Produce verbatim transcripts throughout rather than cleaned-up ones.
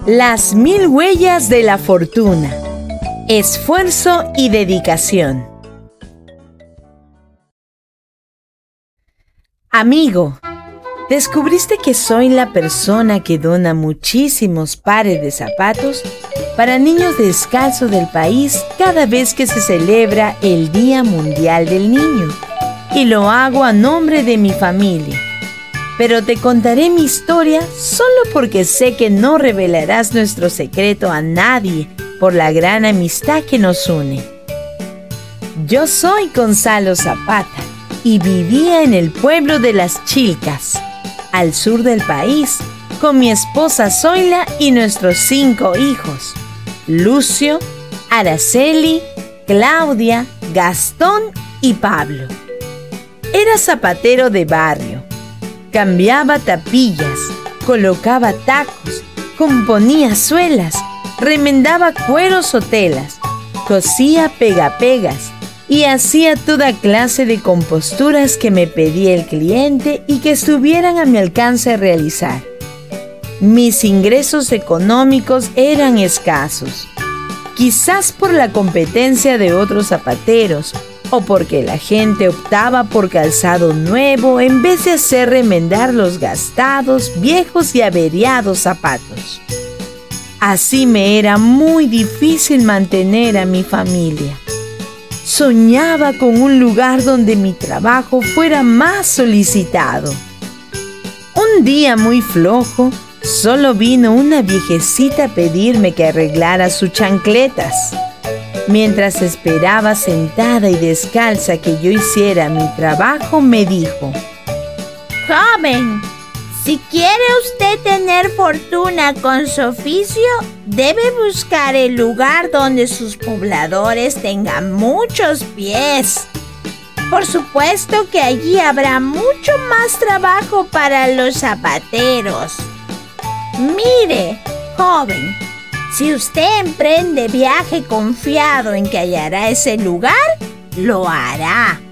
Las mil huellas de la fortuna. Esfuerzo y dedicación. Amigo, ¿descubriste que soy la persona que dona muchísimos pares de zapatos para niños descalzos del país cada vez que se celebra el Día Mundial del Niño? Y lo hago a nombre de mi familia. Pero te contaré mi historia solo porque sé que no revelarás nuestro secreto a nadie por la gran amistad que nos une. Yo soy Gonzalo Zapata y vivía en el pueblo de Las Chilcas, al sur del país, con mi esposa Zoila y nuestros cinco hijos: Lucio, Araceli, Claudia, Gastón y Pablo. Era zapatero de barrio. Cambiaba tapillas, colocaba tacos, componía suelas, remendaba cueros o telas, cosía pegapegas y hacía toda clase de composturas que me pedía el cliente y que estuvieran a mi alcance realizar. Mis ingresos económicos eran escasos, quizás por la competencia de otros zapateros o porque la gente optaba por calzado nuevo en vez de hacer remendar los gastados, viejos y averiados zapatos. Así me era muy difícil mantener a mi familia. Soñaba con un lugar donde mi trabajo fuera más solicitado. Un día muy flojo, solo vino una viejecita a pedirme que arreglara sus chancletas. Mientras esperaba sentada y descalza que yo hiciera mi trabajo, me dijo: Joven, si quiere usted tener fortuna con su oficio, debe buscar el lugar donde sus pobladores tengan muchos pies. Por supuesto que allí habrá mucho más trabajo para los zapateros. Mire, joven, si usted emprende viaje confiado en que hallará ese lugar, lo hará.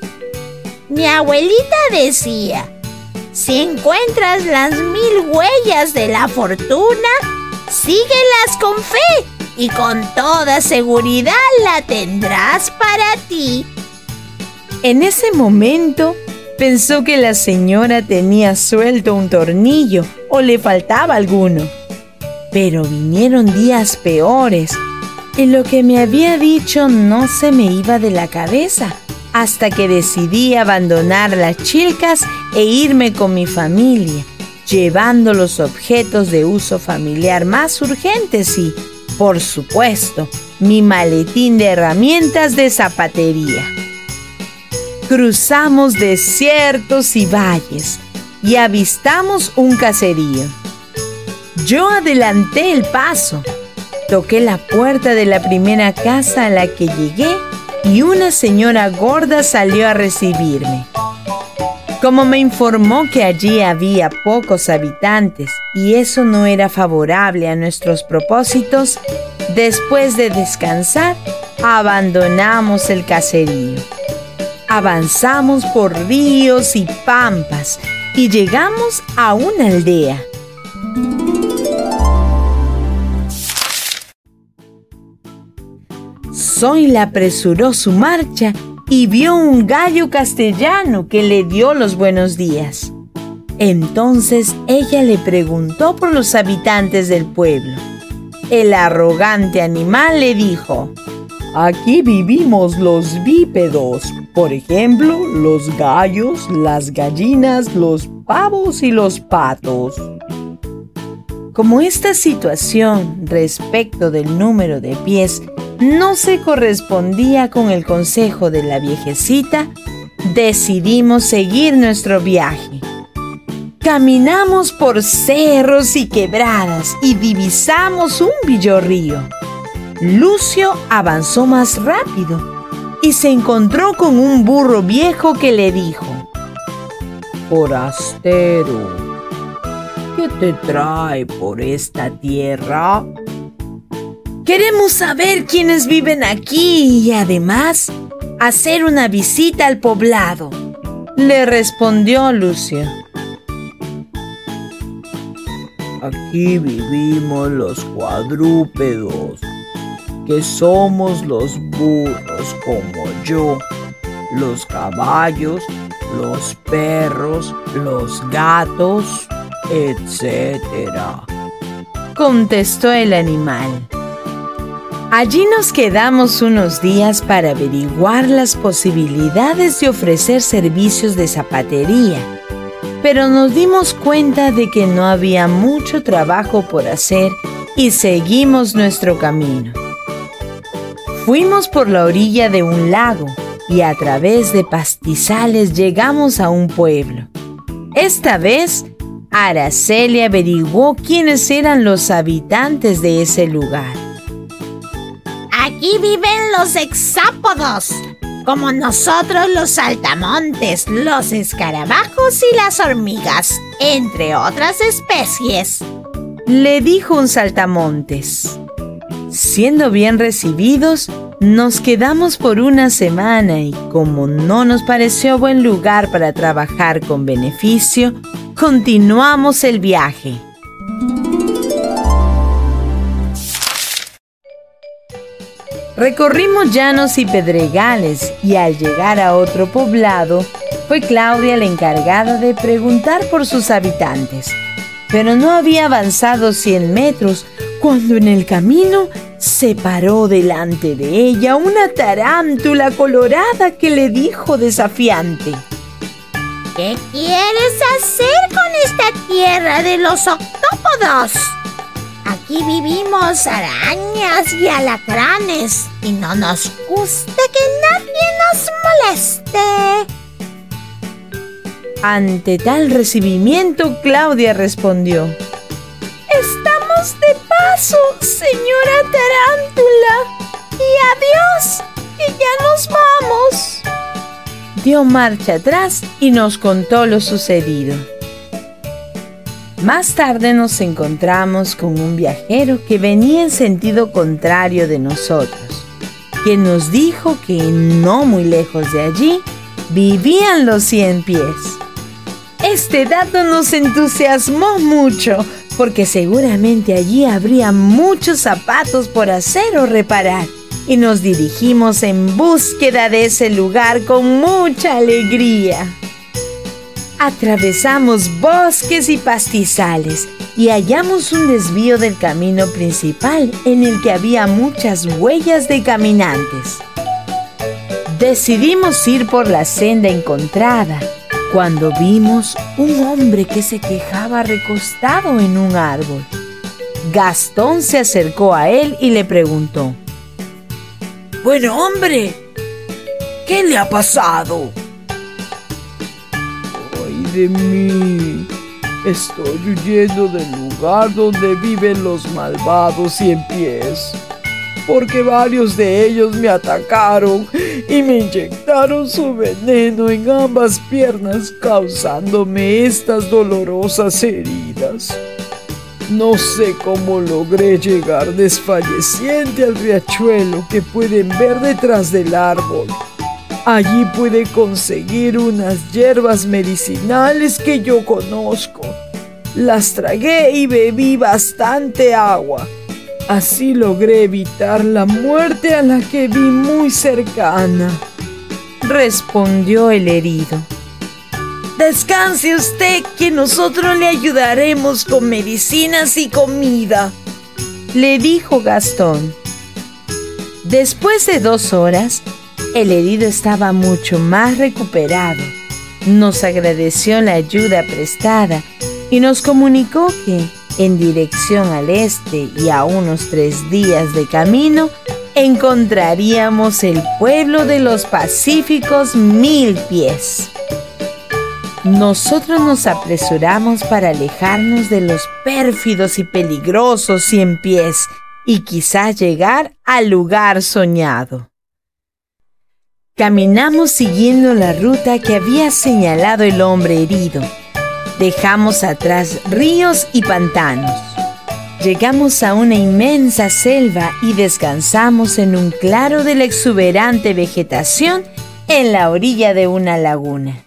Mi abuelita decía: si encuentras las mil huellas de la fortuna, síguelas con fe y con toda seguridad la tendrás para ti. En ese momento pensó que la señora tenía suelto un tornillo o le faltaba alguno. Pero vinieron días peores y lo que me había dicho no se me iba de la cabeza, hasta que decidí abandonar Las Chilcas e irme con mi familia, llevando los objetos de uso familiar más urgentes y, por supuesto, mi maletín de herramientas de zapatería. Cruzamos desiertos y valles y avistamos un caserío. Yo adelanté el paso, toqué la puerta de la primera casa a la que llegué y una señora gorda salió a recibirme. Como me informó que allí había pocos habitantes y eso no era favorable a nuestros propósitos, después de descansar, abandonamos el caserío. Avanzamos por ríos y pampas y llegamos a una aldea. Zoila apresuró su marcha y vio un gallo castellano que le dio los buenos días. Entonces ella le preguntó por los habitantes del pueblo. El arrogante animal le dijo: aquí vivimos los bípedos, por ejemplo, los gallos, las gallinas, los pavos y los patos. Como esta situación respecto del número de pies no se correspondía con el consejo de la viejecita, decidimos seguir nuestro viaje. Caminamos por cerros y quebradas y divisamos un villorrío. Lucio avanzó más rápido y se encontró con un burro viejo que le dijo: forastero, ¿qué te trae por esta tierra? Queremos saber quiénes viven aquí y además hacer una visita al poblado, le respondió Lucio. Aquí vivimos los cuadrúpedos, que somos los burros como yo, los caballos, los perros, los gatos, etcétera, contestó el animal. Allí nos quedamos unos días para averiguar las posibilidades de ofrecer servicios de zapatería, pero nos dimos cuenta de que no había mucho trabajo por hacer y seguimos nuestro camino. Fuimos por la orilla de un lago y a través de pastizales llegamos a un pueblo. Esta vez, Araceli averiguó quiénes eran los habitantes de ese lugar. Aquí viven los hexápodos, como nosotros los saltamontes, los escarabajos y las hormigas, entre otras especies, le dijo un saltamontes. Siendo bien recibidos, nos quedamos por una semana y como no nos pareció buen lugar para trabajar con beneficio, continuamos el viaje. Recorrimos llanos y pedregales y al llegar a otro poblado, fue Claudia la encargada de preguntar por sus habitantes. Pero no había avanzado cien metros cuando en el camino se paró delante de ella una tarántula colorada que le dijo desafiante: ¿qué quieres hacer con esta tierra de los octópodos? Aquí vivimos arañas y alacranes y no nos gusta que nadie nos moleste. Ante tal recibimiento, Claudia respondió: estamos de paso, señora tarántula, y adiós, que ya nos vamos. Dio marcha atrás y nos contó lo sucedido. Más tarde nos encontramos con un viajero que venía en sentido contrario de nosotros, quien nos dijo que no muy lejos de allí vivían los cien pies. Este dato nos entusiasmó mucho, porque seguramente allí habría muchos zapatos por hacer o reparar, y nos dirigimos en búsqueda de ese lugar con mucha alegría. Atravesamos bosques y pastizales y hallamos un desvío del camino principal en el que había muchas huellas de caminantes. Decidimos ir por la senda encontrada cuando vimos un hombre que se quejaba recostado en un árbol. Gastón se acercó a él y le preguntó: Bueno, hombre, ¿qué le ha pasado? Ay de mí, estoy huyendo del lugar donde viven los malvados cien pies, porque varios de ellos me atacaron y me inyectaron su veneno en ambas piernas, causándome estas dolorosas heridas. No sé cómo logré llegar desfalleciente al riachuelo que pueden ver detrás del árbol. Allí pude conseguir unas hierbas medicinales que yo conozco. Las tragué y bebí bastante agua. Así logré evitar la muerte a la que vi muy cercana, respondió el herido. Descanse usted, que nosotros le ayudaremos con medicinas y comida, le dijo Gastón. Después de dos horas, el herido estaba mucho más recuperado. Nos agradeció la ayuda prestada y nos comunicó que, en dirección al este y a unos tres días de camino, encontraríamos el pueblo de los pacíficos Mil Pies. Nosotros nos apresuramos para alejarnos de los pérfidos y peligrosos Cien Pies y quizás llegar al lugar soñado. Caminamos siguiendo la ruta que había señalado el hombre herido. Dejamos atrás ríos y pantanos. Llegamos a una inmensa selva y descansamos en un claro de la exuberante vegetación en la orilla de una laguna.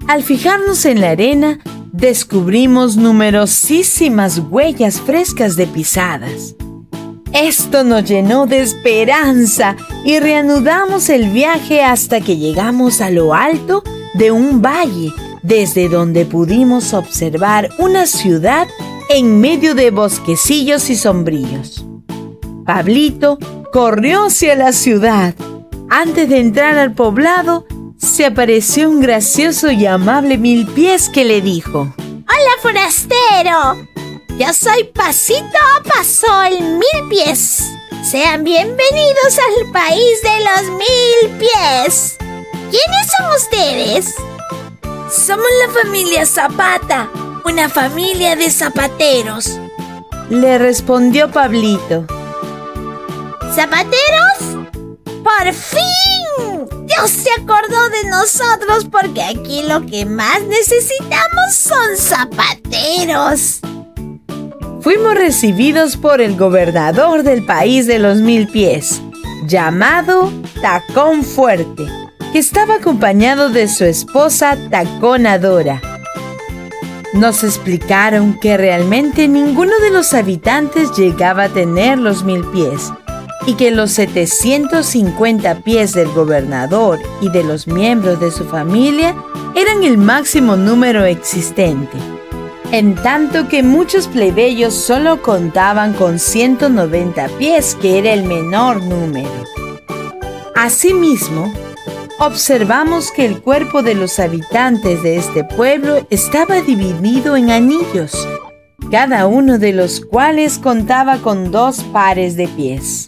Al fijarnos en la arena, descubrimos numerosísimas huellas frescas de pisadas. Esto nos llenó de esperanza y reanudamos el viaje hasta que llegamos a lo alto de un valle, desde donde pudimos observar una ciudad en medio de bosquecillos y sombríos. Pablito corrió hacia la ciudad. Antes de entrar al poblado, se apareció un gracioso y amable Milpies que le dijo: ¡Hola, forastero! Yo soy Pasito a Paso, el Milpies. Sean bienvenidos al país de los mil pies. ¿Quiénes son ustedes? Somos la familia Zapata, una familia de zapateros, le respondió Pablito. ¿Zapateros? ¡Por fin! Dios se acordó de nosotros porque aquí lo que más necesitamos son zapateros. Fuimos recibidos por el gobernador del país de los mil pies, llamado Tacón Fuerte, que estaba acompañado de su esposa Taconadora. Nos explicaron que realmente ninguno de los habitantes llegaba a tener los mil pies y que los setecientos cincuenta pies del gobernador y de los miembros de su familia eran el máximo número existente, en tanto que muchos plebeyos solo contaban con ciento noventa pies, que era el menor número. Asimismo, observamos que el cuerpo de los habitantes de este pueblo estaba dividido en anillos, cada uno de los cuales contaba con dos pares de pies.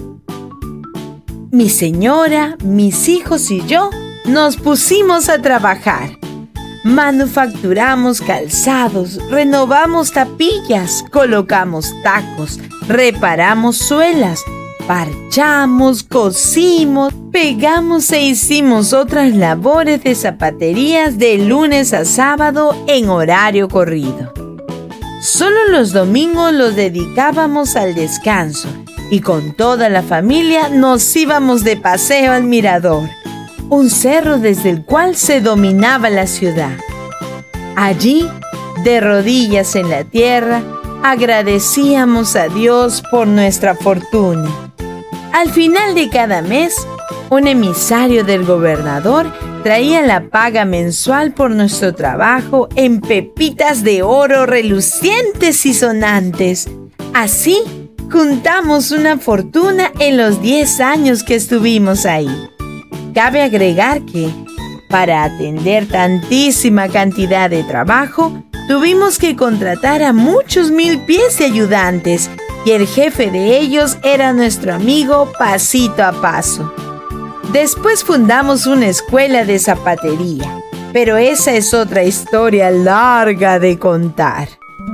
Mi señora, mis hijos y yo nos pusimos a trabajar. Manufacturamos calzados, renovamos tapillas, colocamos tacos, reparamos suelas, parchamos, cosimos, pegamos e hicimos otras labores de zapaterías de lunes a sábado en horario corrido. Solo los domingos los dedicábamos al descanso y con toda la familia nos íbamos de paseo al mirador, un cerro desde el cual se dominaba la ciudad. Allí, de rodillas en la tierra, agradecíamos a Dios por nuestra fortuna. Al final de cada mes, un emisario del gobernador traía la paga mensual por nuestro trabajo en pepitas de oro relucientes y sonantes. Así, juntamos una fortuna en los diez años que estuvimos ahí. Cabe agregar que, para atender tantísima cantidad de trabajo, tuvimos que contratar a muchos mil pies de ayudantes, y el jefe de ellos era nuestro amigo Pasito a Paso. Después fundamos una escuela de zapatería, pero esa es otra historia larga de contar.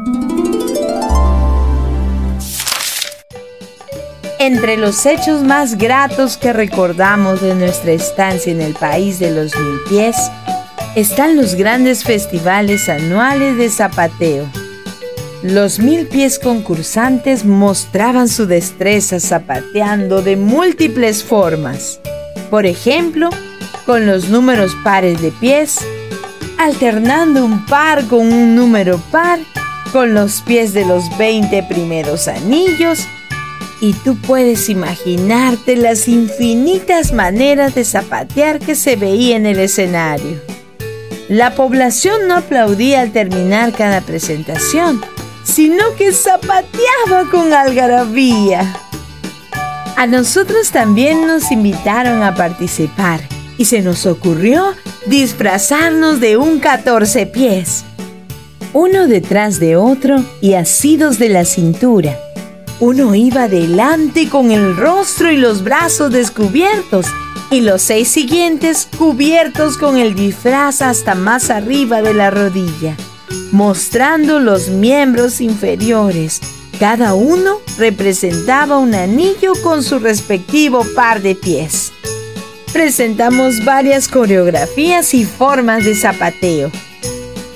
Entre los hechos más gratos que recordamos de nuestra estancia en el país de los mil pies, están los grandes festivales anuales de zapateo. Los mil pies concursantes mostraban su destreza zapateando de múltiples formas. Por ejemplo, con los números pares de pies, alternando un par con un número par, con los pies de los veinte primeros anillos, y tú puedes imaginarte las infinitas maneras de zapatear que se veía en el escenario. La población no aplaudía al terminar cada presentación, sino que zapateaba con algarabía. A nosotros también nos invitaron a participar y se nos ocurrió disfrazarnos de un catorce pies, uno detrás de otro y asidos de la cintura. Uno iba delante con el rostro y los brazos descubiertos y los seis siguientes cubiertos con el disfraz hasta más arriba de la rodilla, mostrando los miembros inferiores. Cada uno representaba un anillo con su respectivo par de pies. Presentamos varias coreografías y formas de zapateo.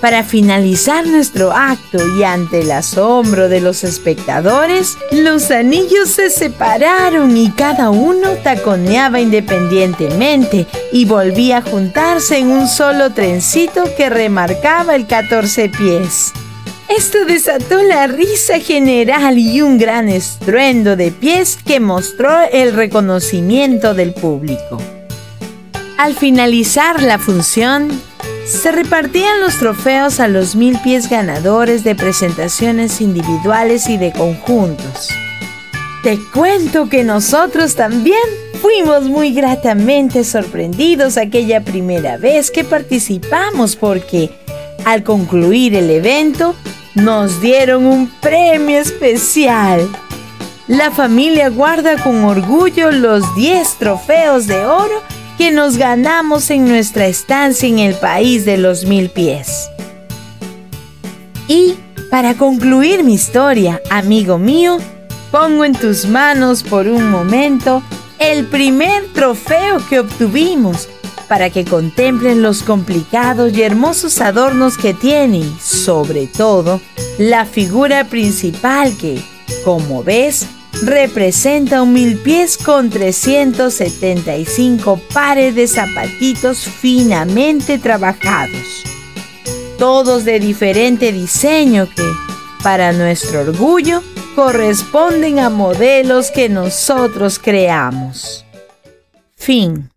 Para finalizar nuestro acto y ante el asombro de los espectadores, los anillos se separaron y cada uno taconeaba independientemente y volvía a juntarse en un solo trencito que remarcaba el catorce pies. Esto desató la risa general y un gran estruendo de pies que mostró el reconocimiento del público. Al finalizar la función, se repartían los trofeos a los mil pies ganadores de presentaciones individuales y de conjuntos. Te cuento que nosotros también fuimos muy gratamente sorprendidos aquella primera vez que participamos porque, al concluir el evento, nos dieron un premio especial. La familia guarda con orgullo los diez trofeos de oro que nos ganamos en nuestra estancia en el país de los mil pies. Y, para concluir mi historia, amigo mío, pongo en tus manos por un momento el primer trofeo que obtuvimos para que contemples los complicados y hermosos adornos que tiene y, sobre todo, la figura principal que, como ves, representa un mil pies con trescientos setenta y cinco pares de zapatitos finamente trabajados, todos de diferente diseño que, para nuestro orgullo, corresponden a modelos que nosotros creamos. Fin.